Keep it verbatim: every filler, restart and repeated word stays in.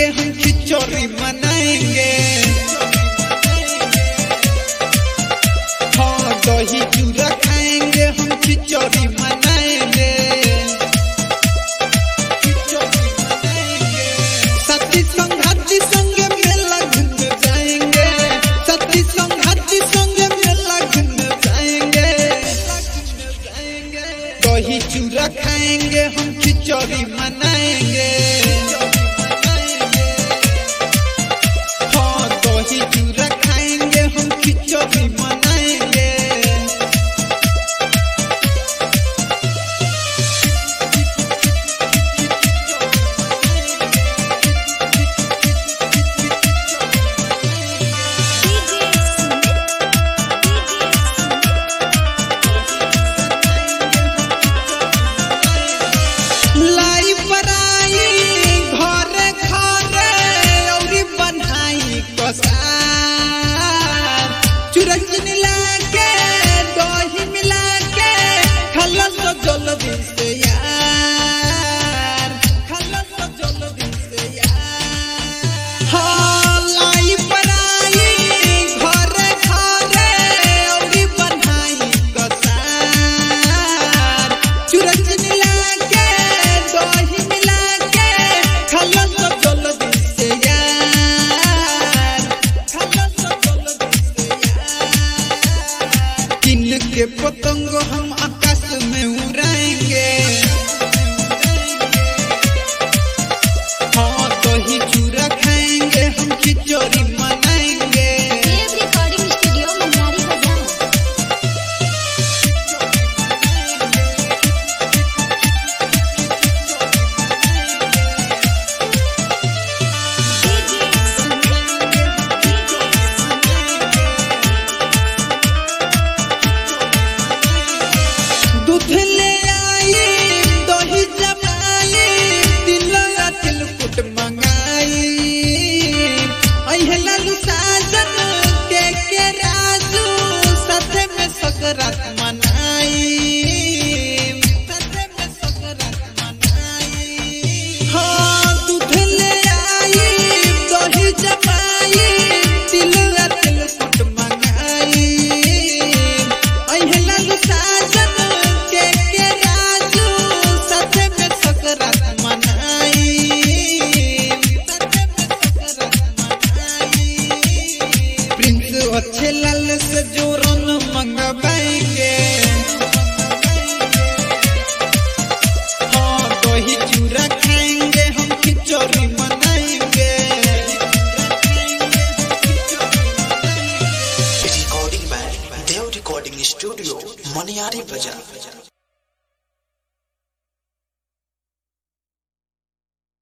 खाएंगे हम खिचड़ी मनाएंगे। हाँ दही चूड़ा खाएंगे हम खिचड़ी मनाएंगे। साथी संगाती संगे मेला घूमने जाएंगे। साथी संगाती संगे मेला घूमने जाएंगे। दही चूड़ा खाएंगे हम खिचड़ी मनाएंगे। हाँ दही चूड़ा खाएंगे हम खिचड़ी मनाएंगे। लाई पराई घरे घरे औरी बनाई कसार। चूड़ा मिला के दही मिला के खला तो जल्दी से यार, खला तो जल्दी से यार। हाँ लाई पराई घरे घरे औरी बनाई कसार। चूड़ा मिला के दही मिला के खला तो जल्दी से यार, खला तो जल्दी से यार। किन के पतंग हम आकाश में उड़ाएंगे। हाँ दही चूड़ा खाएंगे हम खिचड़ी मनाएंगे। देव रिकॉर्डिंग स्टूडियो मनियारी बाजार। दूध ले आई दही जमाई तिलवा तिलकुट मंगाई। अहे लालू साजन के के राजू साथे में सकरात मनाई। साथे में सकरात मनाई। हाँ दूध ले आई दही जमाई तिलवा तिलकुट मंगाई। अहे लालू साजन के के राजू साथे में सकरात मनाई। साथे में सकरात मनाई। प्रिंस अच्छे लाल से जोरन मंगवाएंगे। हाँ दही चूड़ा खाएंगे हम खिचड़ी मनाएंगे। Recording by Dev Recording Studio, Moniari Bazaar.